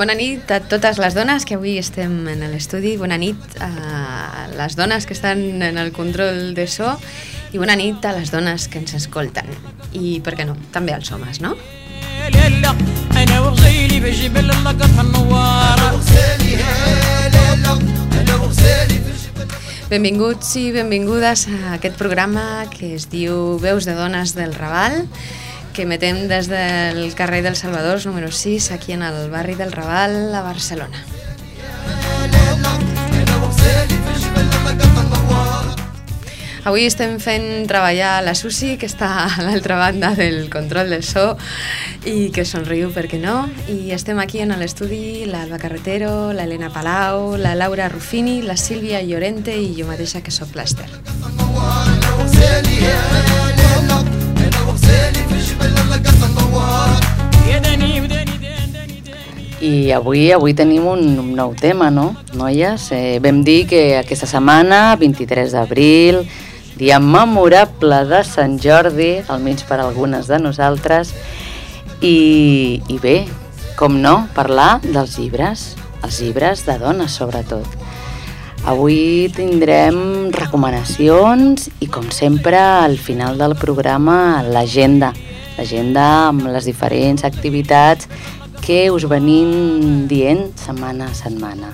Bona nit a totes les dones que avui estem en l'estudi, bona nit a les dones que estan en el control de so i bona nit a les dones que ens escolten. I, per què no, també als homes, no? Benvinguts i benvingudes a aquest programa que es diu Veus de Dones del Raval, que emetem des del carrer dels Salvadors, número 6, aquí en el barri del Raval, a Barcelona. Avui estem fent treballar la Susi, que està a l'altra banda del control del so i que somriu, per què no. I estem aquí en l'estudi l'Alba Carretero, l'Helena Palau, la Laura Ruffini, la Sílvia Llorente i jo mateixa, que soc l'Ester. I avui tenim un nou tema, no, noies? Vam dir que aquesta setmana, 23 d'abril, dia memorable de Sant Jordi, almenys per algunes de nosaltres, i bé, com no, parlar dels llibres, els llibres de dones sobretot. Avui tindrem recomanacions i, com sempre, al final del programa, l'agenda amb les diferents activitats que us venim dient setmana a setmana.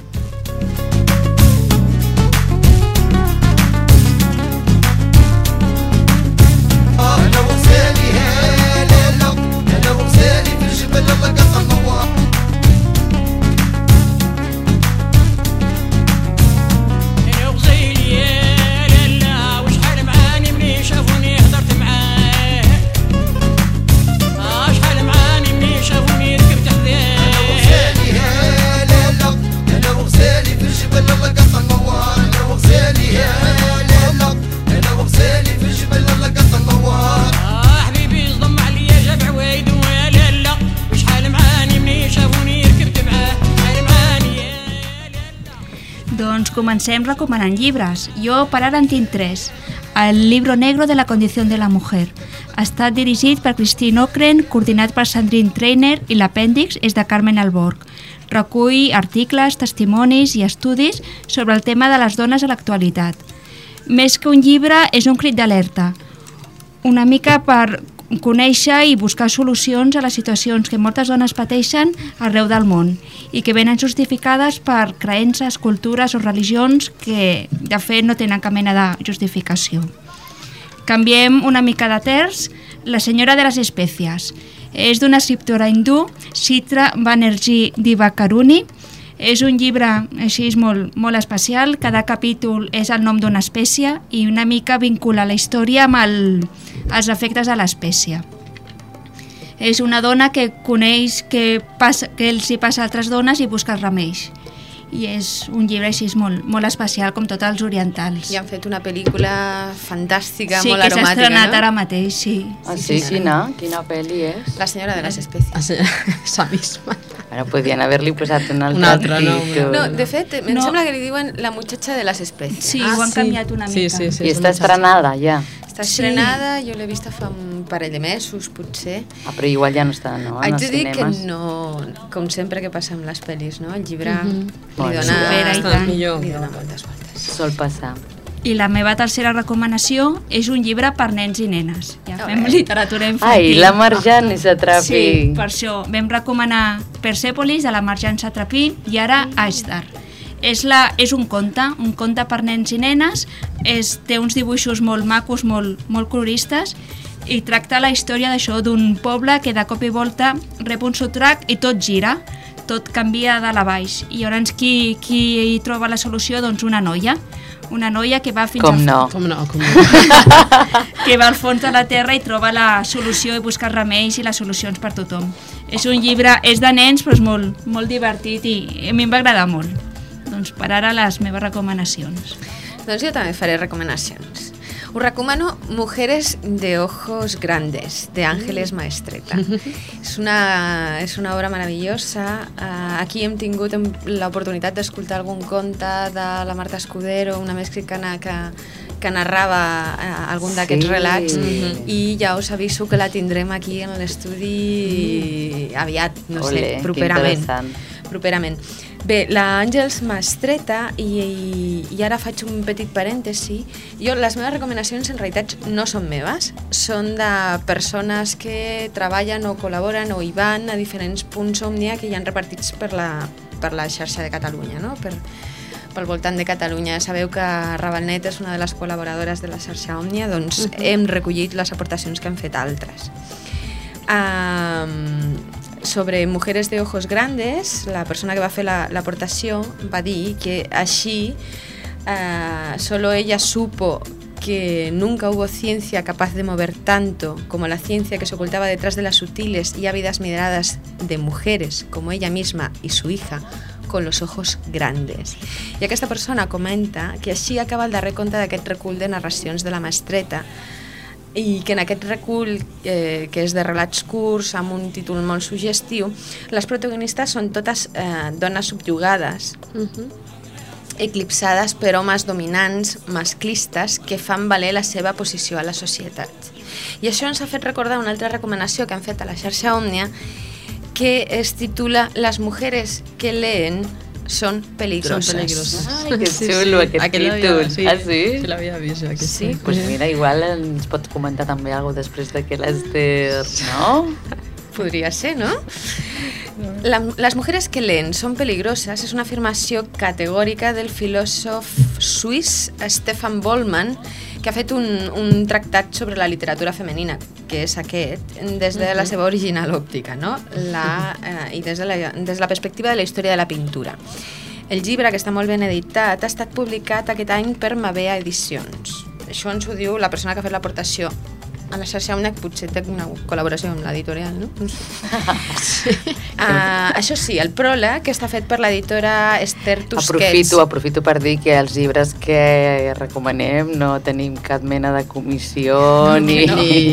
Comencem recomanant llibres. Jo per ara en tinc 3. El Libro Negro de la Condición de la Mujer. Ha estat dirigit per Christine Ockrent, coordinat per Sandrine Trainer i l'apèndix és de Carmen Alborg. Recull articles, testimonis i estudis sobre el tema de les dones a l'actualitat. Més que un llibre, és un crit d'alerta. Una mica per conèixer i buscar solucions a les situacions que moltes dones pateixen arreu del món i que venen justificades per creences, cultures o religions que, de fet, no tenen cap mena de justificació. Canviem una mica de terç. La senyora de les espècies. És d'una escriptora hindú, Chitra Banerjee Divakaruni. És un llibre així molt especial. Cada capítol és el nom d'una espècie i una mica vincula la història amb els efectes de l'espècie. És una dona que coneix què els hi passa a altres dones i busca els remeis. I és un llibre així molt especial, com tots els orientals. I han fet una pel·lícula fantàstica, sí, molt aromàtica, no? Sí, que s'ha estrenat ara mateix, sí. Ah, sí? Quina pel·li és? La senyora de les espècies. Esa misma. Bueno, podien haver-li posat un altre títol. No, de fet, em sembla que li diuen La muchacha de les espècies. Sí, ho han canviat una mica. Sí, I està estrenada, ja. Està estrenada, jo l'he vista fa un parell de mesos, potser. Ah, però igual ja no està, no? Haig de dir que no, com sempre que passa amb les pel·lis, no? El llibre li dona moltes voltes. Sol passar. I la meva tercera recomanació és un llibre per nens i nenes. Ja fem literatura infantil. Ai, la Marjane Satrapi. Sí, per això. Vam recomanar Persepolis, de la Marjane Satrapi, i ara Ashtar. És un conte per nens i nenes, té uns dibuixos molt macos, molt coloristes, i tracta la història d'això, d'un poble que de cop i volta rep un sotrac i tot gira, tot canvia de la baix. I llavors qui hi troba la solució? Doncs una noia que va fins que va al fons de la terra i troba la solució i busca remeis i les solucions per tothom. És un llibre, és de nens, però és molt divertit i a mi em va agradar molt. Doncs per ara les meves recomanacions. Doncs jo també faré recomanacions. Us recomano Mujeres de Ojos Grandes, de Ángeles Maestreta. És una obra meravellosa. Aquí hem tingut l'oportunitat d'escoltar algun conte de la Marta Escudero, una mexicana que que narrava algun d'aquests relats, i ja us aviso que la tindrem aquí en l'estudi aviat, no sé, properament. Bé, l'Àngels Mastreta, i ara faig un petit parèntesi, les meves recomanacions en realitat no són meves, són de persones que treballen o col·laboren o hi van a diferents punts Òmnia que hi han repartits per la xarxa de Catalunya, no? Pel voltant de Catalunya. Sabeu que Ravalnet és una de les col·laboradores de la xarxa Òmnia, doncs hem recollit les aportacions que han fet altres. Sobre Mujeres de Ojos Grandes, la persona que va fer l'aportació va dir que així solo ella supo que nunca hubo ciencia capaz de mover tanto como la ciencia que se ocultaba detrás de las sutiles y ávidas miradas de mujeres como ella misma y su hija con los ojos grandes. I aquesta persona comenta que així acaba el darrer conte d'aquest recull de narracions de la Mastreta, i que en aquest recull, que és de relats curts amb un títol molt suggestiu, les protagonistes són totes dones subjugades, eclipsades per homes dominants, masclistes, que fan valer la seva posició a la societat. I això ens ha fet recordar una altra recomanació que han fet a la xarxa Òmnia, que es titula Las mujeres que leen son peligrosas. Ai, que xulo aquest títol. Sí, ah, sí? Sí, l'havia vist. Sí? Pues mira, igual ens pots comentar també alguna cosa després de que l'Ester, no? Podria ser, no? Las mujeres que leen son peligrosas és una afirmació categòrica del filòsof suís Stefan Bollmann, que ha fet un tractat sobre la literatura femenina, que és aquest, des de la seva original òptica, no? I des de la perspectiva de la història de la pintura. El llibre, que està molt ben editat, ha estat publicat aquest any per Mabea Edicions. Això ens ho diu la persona que ha fet l'aportació a la xarxa Òmnia, que potser té una col·laboració amb l'editorial, no? Sí. Això sí, el pròleg, que està fet per l'editora Esther Tusquets. Aprofito per dir que els llibres que recomanem no tenim cap mena de comissió ni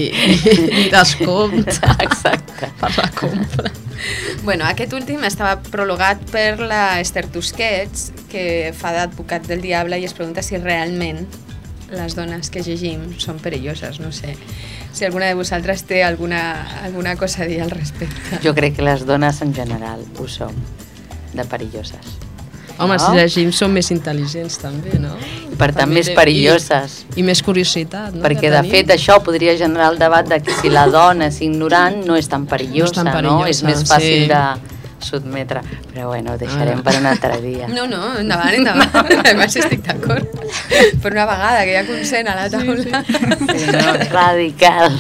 descompte. Exacte. Per la compra. Bueno, aquest últim estava prologat per la Esther Tusquets, que fa d'advocat del diable i es pregunta si realment les dones que llegim són perilloses, no sé. Si alguna de vosaltres té alguna cosa a dir al respecte. Jo crec que les dones en general ho som, de perilloses. Home, si llegim som més intel·ligents també, no? I per tant més perilloses. I més curiositat, no? Perquè de fet això podria generar el debat de que si la dona és ignorant no és tan perillosa, no? És més fàcil de sotmetre. Però bueno, ho deixarem per un altre dia. No, endavant. Además estic d'acord. Per una vegada, que hi ha consent a la taula. Sí, no, radical.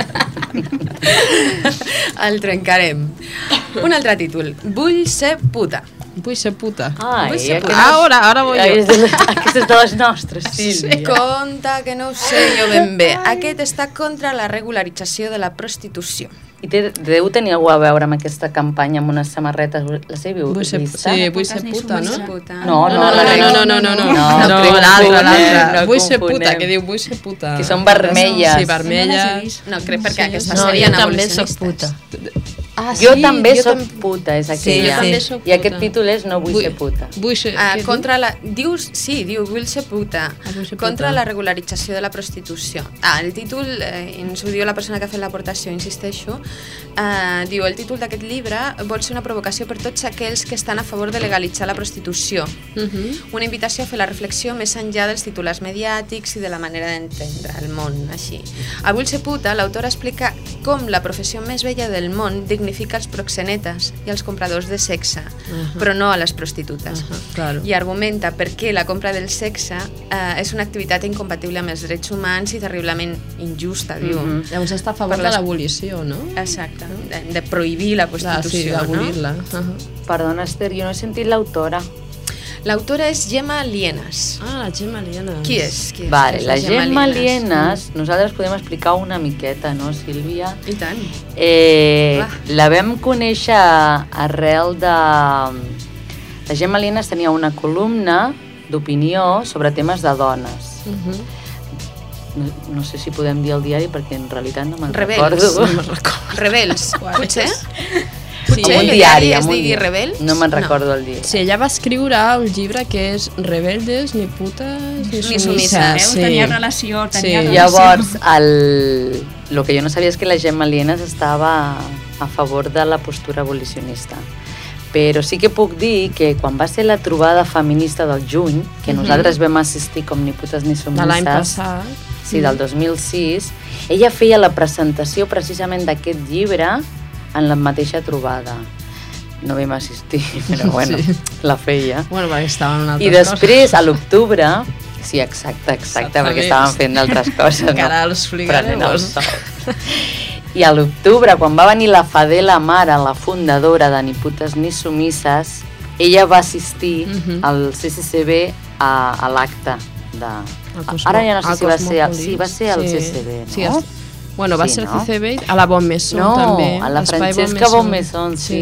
El trencarem. Un altre títol. Vull ser puta. Vull ser puta. Ai, ara voy jo. Aquest és de les nostres, Sílvia. Conta que no ho sé jo ben bé. Aquest està contra la regularització de la prostitució. I deu tenir alguna a veure amb aquesta campanya amb unes samarretes, les heu vist? Sí, vull ser puta, no? No, l'altra. Vull ser puta, que diu vull ser puta. Que són vermelles. Sí, vermelles. No, crec perquè aquesta serien abolicionistes. Jo també soc puta. Jo també soc puta, és aquella. I aquest títol és No vull ser puta. Diu vull ser puta. Contra la regularització de la prostitució. El títol, ens ho diu la persona que ha fet l'aportació, insisteixo, diu el títol d'aquest llibre vol ser una provocació per tots aquells que estan a favor de legalitzar la prostitució. Una invitació a fer la reflexió més enllà dels titulars mediàtics i de la manera d'entendre el món, així. A Vull ser puta, l'autora explica com la professió més vella del món dignifica els proxenetes i els compradors de sexe, però no a les prostitutes. I argumenta per què la compra del sexe és una activitat incompatible amb els drets humans i terriblement injusta, diu. Llavors està a favor de l'abolició, no? Exacte, de prohibir la prostitució, no? Sí, d'abolir-la. Perdona, Esther, jo no he sentit l'autora. L'autora és Gemma Lienas. La Gemma Lienas. Qui és? Vale, la Gemma Lienas, nosaltres podem explicar una miqueta, no, Sílvia? I tant. La vam conèixer arrel de... La Gemma Lienas tenia una columna d'opinió sobre temes de dones. No sé si podem dir el diari perquè en realitat no me'n recordo. Rebels, potser? Potser amb un el diari. es digui Rebels? No me'n recordo el dia. Sí, ella va escriure un llibre que és Rebeldes, ni putes, ni sumisses. Tenia relació, tenia relació. Llavors, el que jo no sabia és que la Gemma Lienas estava a favor de la postura abolicionista. Però sí que puc dir que quan va ser la trobada feminista del juny, que nosaltres vam assistir com ni putes ni sumisses... De l'any passat. Sí, del 2006, ella feia la presentació precisament d'aquest llibre en la mateixa trobada. No vam assistir, però bueno, sí. La feia. Bueno, perquè estaven en altres I després, a l'octubre... Sí, exacte, perquè estaven fent d'altres coses. Encara els fligaremos. I a l'octubre, quan va venir la Fadela Mara, la fundadora de Ni putes ni sumisses, ella va assistir al CCCB a l'acte de... Ara ja no sé si va ser... Sí, va ser al CCCB, no? Sí, bueno, va ser el CCCB, a la Bonmaison també. No, a la Francesca Bonmaison, sí.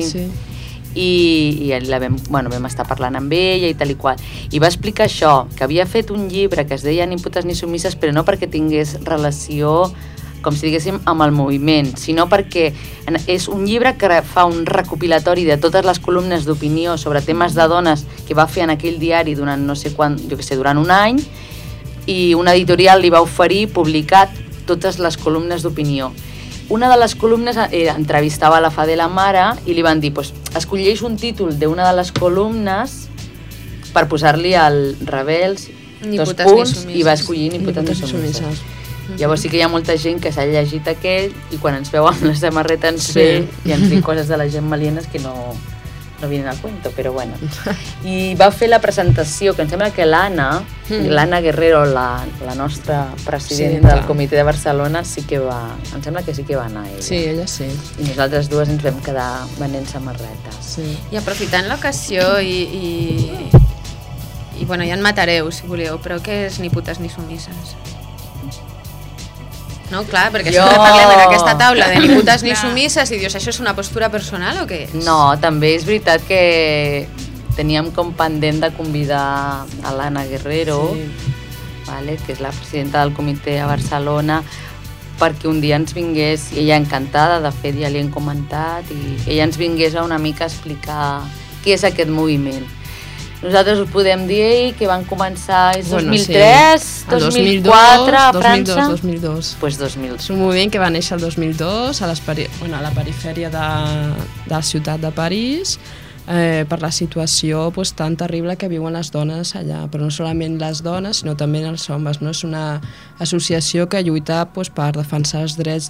I vam estar parlant amb ella i tal i qual. I va explicar això, que havia fet un llibre que es deia Ni putes ni sumisses, però no perquè tingués relació, com si diguéssim, amb el moviment, sinó perquè és un llibre que fa un recopilatori de totes les columnes d'opinió sobre temes de dones que va fer en aquell diari durant no sé quant, jo què sé, durant un any, i una editorial li va oferir publicar totes les columnes d'opinió. Una de les columnes entrevistava la Fadela Mara i li van dir, pues, escolleix un títol d'una de les columnes per posar-li al Rebels, i va escollir Ni putes ni sumisses. Llavors sí que hi ha molta gent que s'ha llegit aquell i quan ens veu amb la samarreta ens ve i ens diu coses de la Gemma Lienas que no vienen al cuento, però bueno. I va fer la presentació, que em sembla que l'Anna Guerrero, la nostra presidenta del Comitè de Barcelona, sí que va, em sembla que sí que va anar ella. Sí, ella sí. I nosaltres dues ens vam quedar venent samarretes. Sí. I aprofitant l'ocasió i bueno, ja en matareu si voleu, però què és Ni putes ni sumisses? No, clar, perquè sempre parlem en aquesta taula de ni putes ni sumisses i dius, això és una postura personal o què és? No, també és veritat que teníem com pendent de convidar a l'Anna Guerrero, vale, que és la presidenta del comitè a Barcelona, perquè un dia ens vingués, i ella encantada, de fet ja li hem comentat, i ella ens vingués a una mica a explicar què és aquest moviment. Nosaltres us podem dir que van començar és 2003, 2004 a França. 2002. Pues 2002. És un moviment que va néixer el 2002 a la perifèria de la ciutat de París per la situació tan terrible que viuen les dones allà, però no solament les dones sinó també els homes. És una associació que lluita per defensar els drets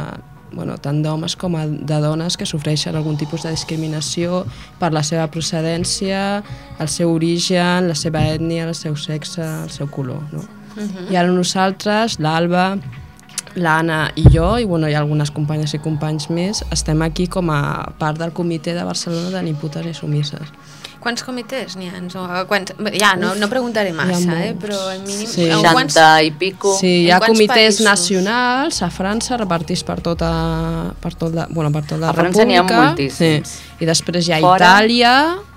tant d'homes com de dones que sofreixen algun tipus de discriminació per la seva procedència, el seu origen, la seva ètnia, el seu sexe, el seu color. No? I ara nosaltres, l'Alba, l'Anna i jo, i hi ha algunes companyes i companys més, estem aquí com a part del comitè de Barcelona de Ni putes ni sumisses. Quants comitès n'hi ha? Ja, no preguntaré massa, però al mínim... 60 i pico. Sí, hi ha comitès nacionals a França, repartits per tota la República. A França n'hi ha moltíssims. I després hi ha Itàlia,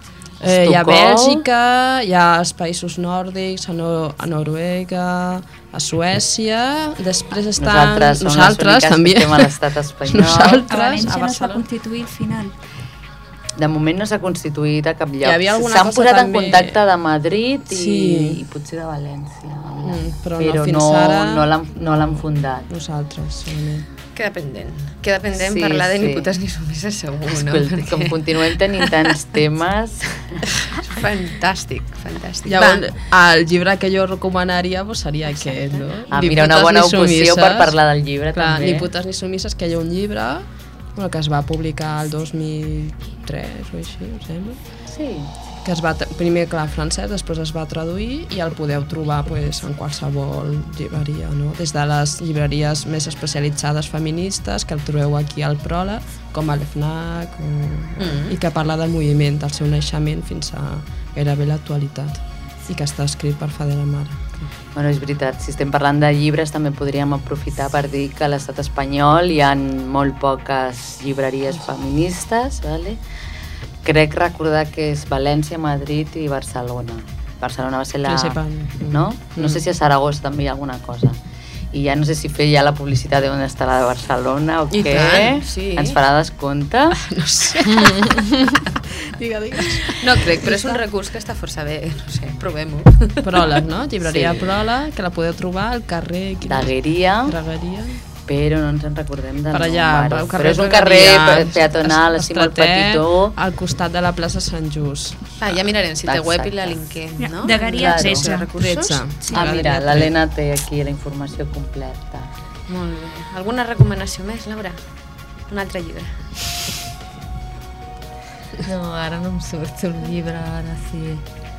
hi ha Bèlgica, hi ha els països nòrdics, a Noruega, a Suècia, després estan... Nosaltres també estem a l'estat espanyol. A València no s'ha constituït al final. De moment no s'ha constituït a cap lloc. S'han posat en contacte de Madrid i potser de València. Però no l'han fundat. Nosaltres, solament. Queda pendent parlar de Ni putes ni sumisses segur, no? Com continuem tenint tants temes... Fantàstic. Llavors, el llibre que jo recomanaria seria aquest, no? Mira, una bona ocasió per parlar del llibre, també. Ni putes ni sumisses, que hi ha un llibre que es va publicar el 2003 o així, em sembla. Sí. Que primer, clar, francès, després es va traduir i el podeu trobar en qualsevol llibreria, no? Des de les llibreries més especialitzades feministes, que el trobeu aquí al Pròleg, com a l'FNAC, i que parla del moviment, del seu naixement fins a gairebé l'actualitat, i que està escrit per Fadela Mara. Bueno, és veritat, si estem parlant de llibres també podríem aprofitar per dir que a l'estat espanyol hi ha molt poques llibreries feministes, vale? Crec recordar que és València, Madrid i Barcelona. Barcelona va ser la... Principal. No? No sé si a Saragossa també hi ha alguna cosa. I ja no sé si fer ja la publicitat d'on està la de Barcelona o I què. tant, sí. Ens farà descompte? No sé. Digues. No crec, però és un recurs que està força bé, no sé, provem-ho. Pròleg, no? Llibreria Sí. Pròleg, que la podeu trobar al carrer... Dagueria, Dragueria. però no ens en recordem del Per allà, número. al Però és un Dragueria, carrer peatonal, així molt estratet, petitó. al costat de la plaça Sant Just. Ja mirarem si té web i la Exacte. linkem, no? Dagueria Claro. 13. Recursos? 13. Ah, mira, l'Helena té aquí la informació completa. Molt bé. Alguna recomanació més, Laura? Un altre llibre. No, ara no em surt un llibre, ara sí.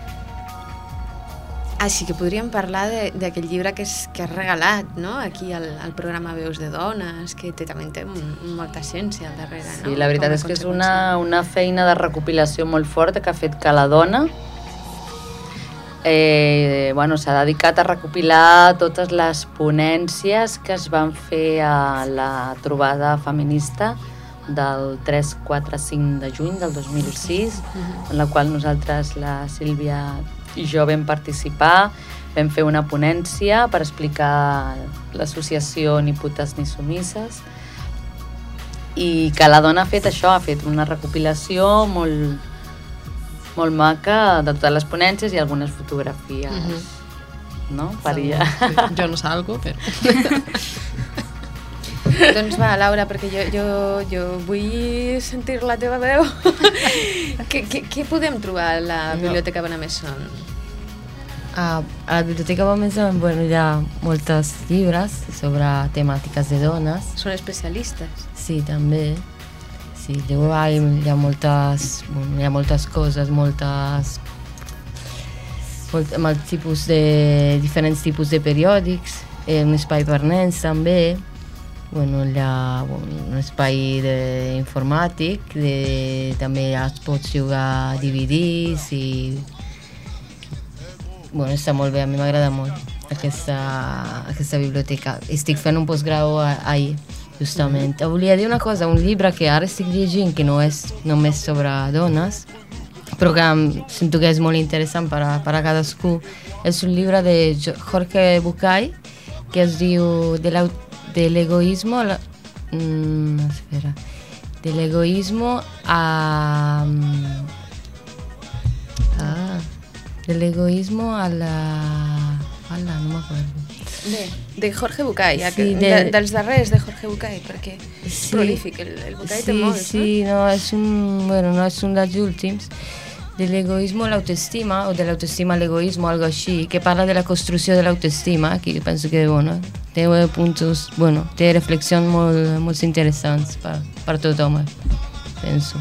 Així que podríem parlar d'aquell llibre que has regalat, no? Aquí al programa Veus de Dones, que també té molta ciència al darrere, no? Sí, la veritat Com a és que és conseqüència. una feina de recopilació molt forta que ha fet Cala Dona. Bueno, s'ha dedicat a recopilar totes les ponències que es van fer a la trobada feminista del 3, 4, 5 de juny del 2006, en la qual nosaltres, la Sílvia i jo vam participar, vam fer una ponència per explicar l'associació Ni putes ni sumisses, i que la dona ha fet això, ha fet una recopilació molt maca de totes les ponències i algunes fotografies, no? Per allà. Sí, jo no salgo, però... Doncs va, Laura, perquè jo vull sentir la teva veu. Què podem trobar a la Biblioteca Bonamesson? A la Biblioteca Bonamesson, bueno, hi ha molts llibres sobre temàtiques de dones. Són especialistes. Sí, també. Sí, llavors hi ha moltes coses, diferents tipus de periòdics, un espai per nens també. Bueno, hi ha un espai informàtic, també es pot jugar DVDs i... Bueno, està molt bé, a mi m'agrada molt aquesta biblioteca. Estic fent un postgrau ahir, justament. Volia dir una cosa, un llibre que ara estic llegint, que no és només sobre dones, però que sento que és molt interessant per a cadascú. És un llibre de Jorge Bucay, que es diu del egoísmo a la... no m'acordo. De Jorge Bucay, Sí, dels darrers de Jorge Bucay, perquè és Sí. prolífic, el Bucay té molts, Sí, no, és un dels últims, de l'egoismo a l'autoestima, o de l'autoestima a l'egoismo, algo així, que parla de la construcció de l'autoestima, que penso que, bueno, té puntos, bueno, té reflexions molt interessants per tothom, penso.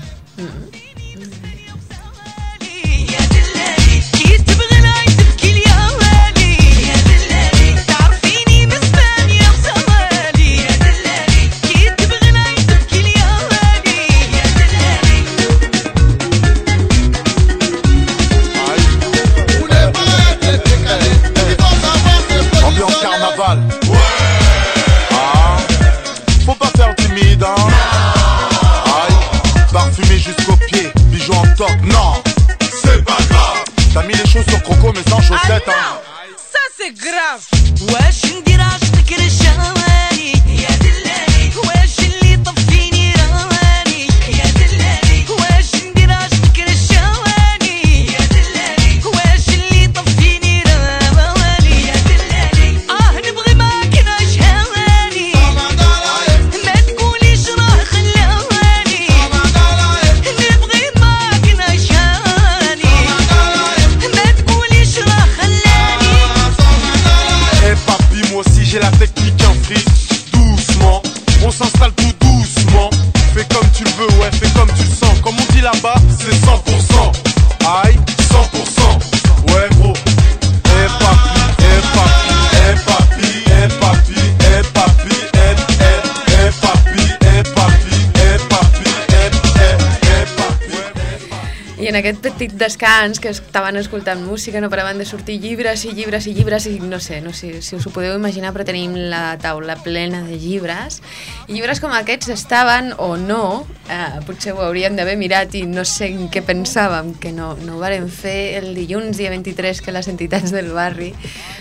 Ambiance carnaval. Ah, faut pas faire timide, hein. Aïe, parfumé jusqu'aux pieds, bijoux en toc, non, c'est pas grave. T'as mis les choses sur croco mais sans chaussettes, hein. Ça c'est grave. واش ندير عشقك رشاني يا دلالي واش اللي طفيني راني يا دلالي واش ندير عشقك رشاني يا دلالي واش اللي طفيني راني يا دلالي نبغي معاك نشهاني ما تقوليش راه خلاني نبغي معاك نشهاني ما تقوليش راه خلاني. Eh papi, moi aussi j'ai la technique en free. Doucement, on s'installe tout doucement. Fais comme tu le veux, ouais, fais comme tu le sens. Comme on dit là-bas, c'est 100%. Aïe, 100%. Ouais, gros. Eh papi, eh papi, eh papi, eh papi, eh papi, eh papi, eh papi, eh papi, eh papi. I en aquest petit descans que estaven escoltant música no paraven de sortir llibres i llibres i llibres i no sé si us ho podeu imaginar, però tenim la taula plena de llibres i llibres com aquests estaven o no, potser ho hauríem d'haver mirat i no sé en què pensàvem que no ho vàrem fer el dilluns dia 23 que les entitats del barri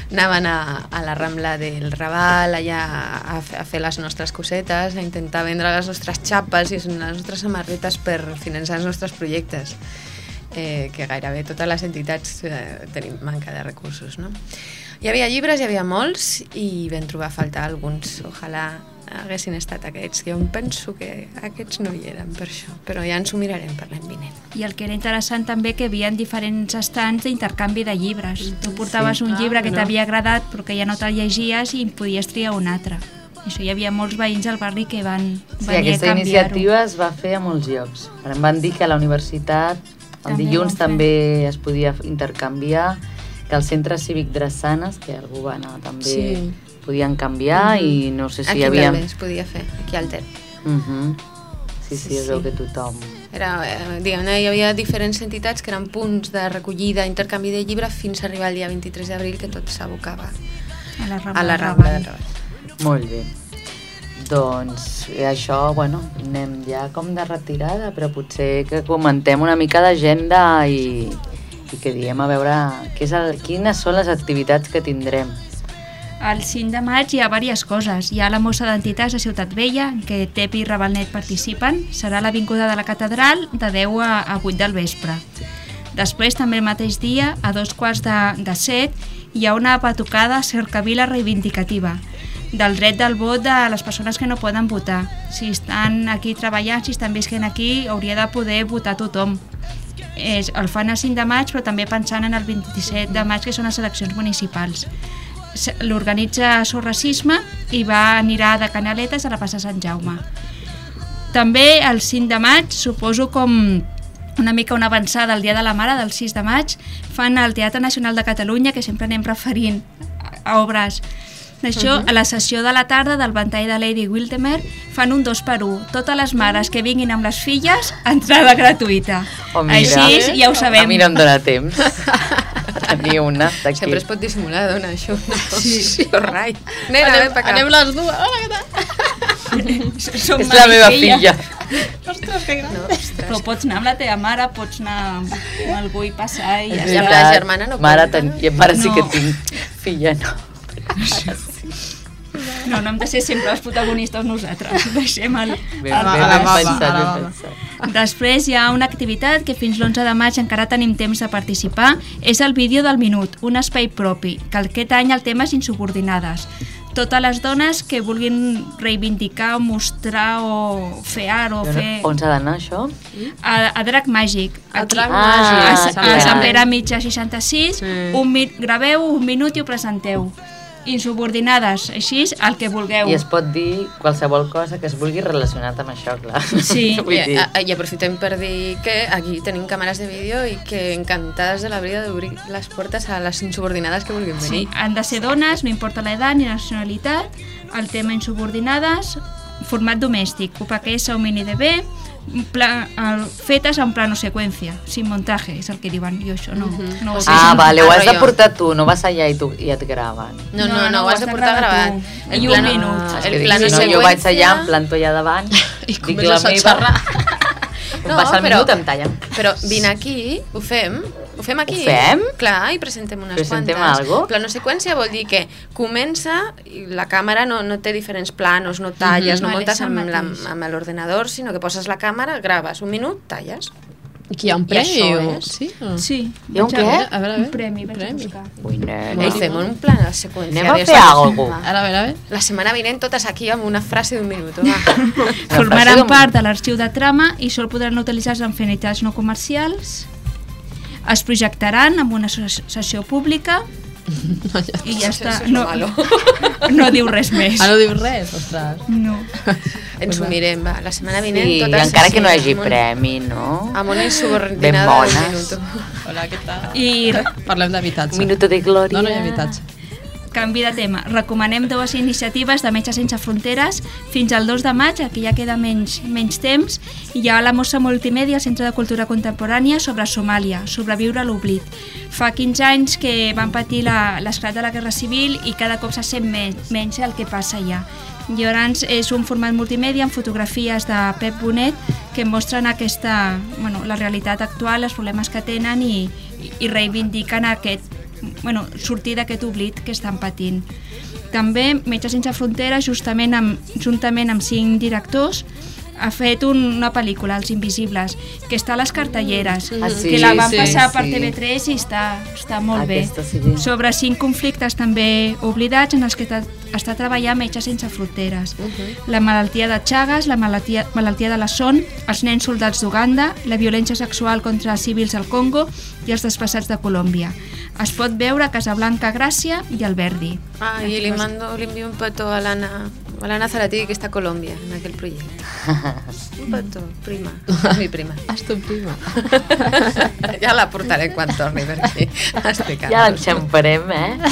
anaven a la Rambla del Raval allà a fer les nostres cosetes, a intentar vendre les nostres xapes i les nostres samarretes per finançar els nostres projectes, que gairebé totes les entitats tenim manca de recursos, no? Hi havia llibres, hi havia molts, i vam trobar a faltar alguns. Ojalà haguessin estat aquests, que jo em penso que aquests no hi eren per això, però ja ens ho mirarem per l'any vinent. I el que era interessant també que hi havia diferents estants d'intercanvi de llibres. Tu portaves un llibre que t'havia agradat però que ja no te'l llegies i en podies triar un altre. Això hi havia molts veïns al barri que van venir a canviar-ho. Aquesta iniciativa es va fer a molts llocs. Em van dir que a la universitat el dilluns també es podia intercanviar, que al centre cívic Drassanes, que algú va anar també, podien canviar i no sé si aquí hi havia... també es podia fer, aquí al Ter. Sí, es veu que tothom... Diguem-ne, hi havia diferents entitats que eren punts de recollida, intercanvi de llibre fins a arribar al dia 23 d'abril, que tot s'abocava a la Rambla del Raval. Molt bé. Doncs això, bueno, anem ja com de retirada, però potser que comentem una mica d'agenda i que diem a veure quines són les activitats que tindrem. El 5 de maig hi ha diverses coses. Hi ha la mossa d'entitats a Ciutat Vella, en què Tepi i Ravalnet participen. Serà a l'Avinguda de la Catedral de 10 a 8 del vespre. Després, també el mateix dia, a 6:45, hi ha una batucada cercavila reivindicativa del dret del vot de les persones que no poden votar. Si estan aquí treballant, si estan visquent aquí, hauria de poder votar tothom. El fan el 5 de maig, però també pensant en el 27 de maig, que són les eleccions municipals. L'organitza So Racisme i anirà de Canaletes a la plaça Sant Jaume. També el 5 de maig, suposo com una mica una avançada al Dia de la Mare, del 6 de maig, fan al Teatre Nacional de Catalunya, que sempre anem referint a obres d'això. A la sessió de la tarda del ventall de Lady Wildemer fan un 2x1. Totes les mares que vinguin amb les filles, entrada gratuïta. Així ja ho sabem. A mi no em dóna temps. Tenir una d'aquí. Sempre es pot dissimular, dona, això. Sí. Rai. Nena, ven pa acá. Anem les dues. Hola, què tal? És la meva filla. Ostres, que gran. Però pots anar amb la teva mare, pots anar amb algú i passar i ja I amb està. la germana no Mare compta. sí que tinc. Filla no. No hem de ser sempre els protagonistes nosaltres. Deixem el... Ben pensat. Després hi ha una activitat que fins l'11 de maig encara tenim temps de participar, és el vídeo del minut, un espai propi, que aquest any el tema és insubordinades. Totes les dones que vulguin reivindicar o mostrar o fer art o fer... On s'ha d'anar això? A Drac Màgic. A Drac Màgic. A Sant Pere Màgic. Mitja 66, graveu un minut i ho presenteu. Insubordinades, així el que vulgueu. I es pot dir qualsevol cosa que es vulgui relacionat amb això, clar. Sí. I aprofitem per dir que aquí tenim càmeres de vídeo i que encantades de la vida d'obrir les portes a les insubordinades que vulguin venir. Sí, han de ser dones, no importa l'edat ni la nacionalitat. El tema insubordinades, format domèstic, UPQS o MiniDB, fetes en plano seqüència, sin montaje, és el que diuen. Jo això no ho sé. Vale, ho has de portar tu, no vas allà i et graven. No, ho has de portar gravat. I un minut. El plano seqüència... Jo vaig allà, em planto allà davant, I comences a xerrar. passa el minut, em tallen. Però vine aquí, ho fem aquí. Ho fem? Clar, i presentem unes Presentem quantes. algo? Plano seqüència vol dir que comença, i la càmera no té diferents planos, no talles, no muntes amb l'ordenador, sinó que poses la càmera, graves un minut, talles. Aquí hi ha un I premi? això és? Sí? Sí. Hi ha un què? A veure. Un premi, vaig a buscar. Ui, I fem un plano seqüència. Anem a de fer estos. alguna cosa. A veure. La setmana vinent totes aquí amb una frase d'un minut. Va. Formaran part de l'arxiu de trama i sol podran utilitzar-se en finalitats no comercials. Es projectaran amb una sessió pública i ja està. No diu res més. No diu res, ostres. No. Ens ho mirem, va. La setmana vinent Sí, totes encara que no hi així, hagi premi, no? amb una Ben insubordinada d'un bones. minut. Hola, què tal? I Parlem d'habitatge. Un minut de glòria. No hi ha habitatge. canvi de tema. Recomanem dues iniciatives de Metges Sense Fronteres fins al 2 de maig, aquí ja queda menys temps. Hi ha la mossa multimèdia al Centre de Cultura Contemporània sobre Somàlia, sobreviure a l'oblit. Fa 15 anys que van patir l'esclat de la Guerra Civil i cada cop se sent menys el que passa allà. Llavors és un format multimèdia amb fotografies de Pep Bonet que mostren la realitat actual, els problemes que tenen i reivindiquen sortir d'aquest oblit que estan patint. També Metges Sense Fronteres, juntament amb 5 directors, ha fet una pel·lícula, Els Invisibles, que està a les cartelleres, que la van passar per TV3 i està molt bé. Sobre 5 conflictes també oblidats en els que està treballant Metges Sense Fronteres. La malaltia de Chagas, la malaltia de la son, els nens soldats d'Uganda, la violència sexual contra civils al Congo i els desplaçats de Colòmbia. Es pot veure a Casablanca, Gràcia i Alberdi. Y le envío un petó a l'Anna Zaratí, que està a Colòmbia, en aquell projecte. Un petó, prima, mi prima. És tu prima. Ja la portaré quan torni per aquí a explicar. Ja l'enxamparem,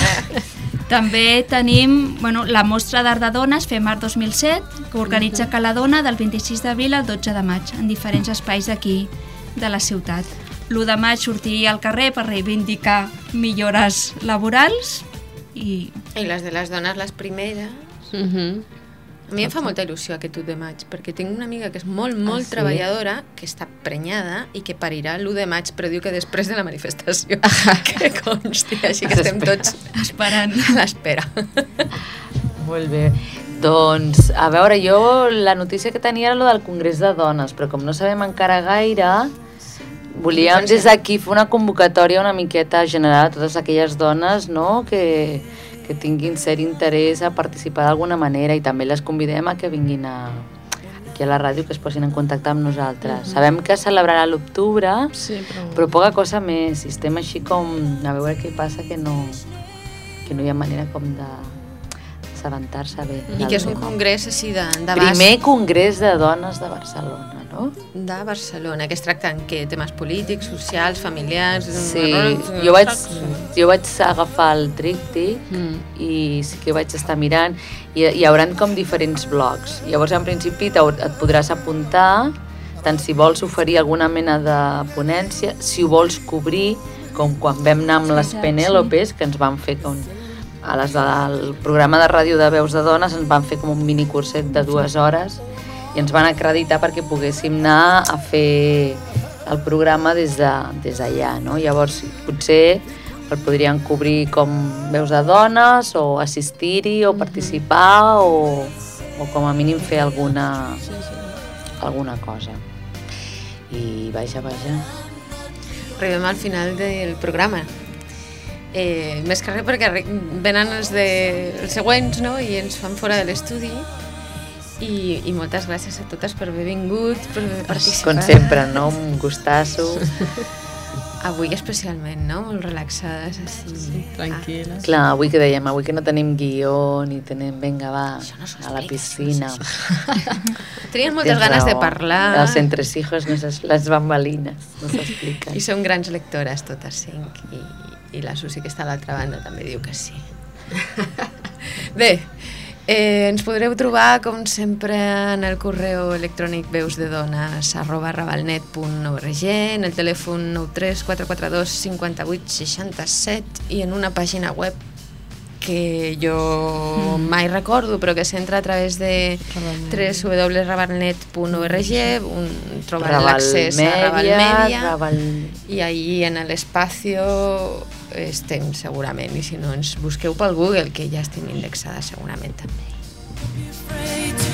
També tenim la Mostra d'Art de Dones, Fem Art 2007, que organitza Cala Dona del 26 d'abril al 12 de maig, en diferents espais d'aquí, de la ciutat. L'1 de maig sortir al carrer per reivindicar millores laborals i les de les dones, les primeres. A mi em fa molta il·lusió aquest 1 de maig, perquè tinc una amiga que és molt treballadora, que està prenyada i que parirà l'1 de maig, però diu que després de la manifestació. Que consti, així que estem tots esperant a l'espera. Molt bé. Doncs, a veure, jo la notícia que tenia era lo del Congrés de Dones, però com no sabem encara gaire, volíem des d'aquí fer una convocatòria una miqueta general a totes aquelles dones, no?, que tinguin cert interès a participar d'alguna manera, i també les convidem a que vinguin aquí a la ràdio, que es posin en contacte amb nosaltres. Sabem que es celebrarà a l'octubre, però poca cosa més, i estem així com a veure què passa, que no hi ha manera com d'assabentar-se bé. I que és un congrés així de primer congrés de dones de Barcelona, no? De Barcelona, que es tracten temes polítics, socials, familiars... Sí, jo vaig agafar el tríptic i sí que vaig estar mirant, i hi haurà com diferents blocs. Llavors, en principi, et podràs apuntar, tant si vols oferir alguna mena de ponència, si ho vols cobrir, com quan vam anar amb les Penélopes, que ens van fer com... A les del programa de ràdio de Veus de Dones ens van fer com un minicurset de 2 hores i ens van acreditar perquè poguéssim anar a fer el programa des d'allà, no? Llavors, potser el podrien cobrir com Veus de Dones, o assistir-hi, o participar, o com a mínim fer alguna cosa. I vaja. Arribem al final del programa. Més que res perquè venen els següents, no?, i ens fan fora de l'estudi, i moltes gràcies a totes per haver vingut, per haver participat. Com sempre, no?, un gustasso. Avui especialment, no?, molt relaxades, així. Sí, tranquil·les. Clar, avui que dèiem, avui que no tenim guió, ni tenim, vinga, va, a la piscina. Tenien moltes ganes de parlar. Els entresijos, les bambalines, no s'expliquen. I som grans lectores, totes 5, i la Susi, que està a l'altra banda, també diu que sí. Bé, ens podreu trobar, com sempre, en el correu electrònic veusdedones@ravalnet.org, en el telèfon 93 442 58 67 i en una pàgina web que jo mai recordo, però que s'entra a través de www.ravalnet.org, trobant l'accés a Raval Media, i allí en l'espacio estem segurament, i si no ens busqueu pel Google, que ja estem indexades segurament també.